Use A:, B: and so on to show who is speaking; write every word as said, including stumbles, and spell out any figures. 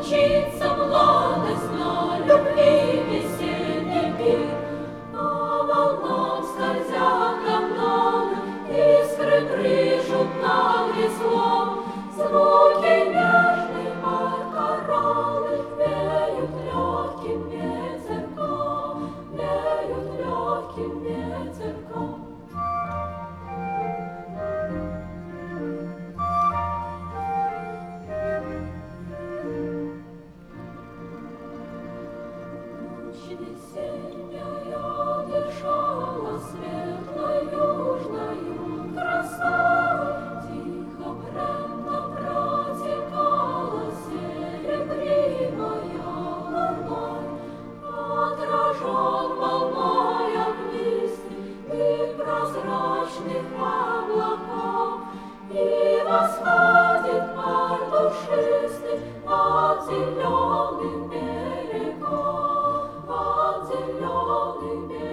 A: Мчится молодость на любви весенний пир, по волнам скользят каноны, искры брыжут над веслом, звуки нежной баркароны веют легким ветерком, веют легким ветерком. Весенняя дышала светлой южною красавой, тихо бренно протекала серебримая волной, отражен волной огнистый дым прозрачных облаков, и восходит пар душистый над зеленым берегом. Зеленый берег.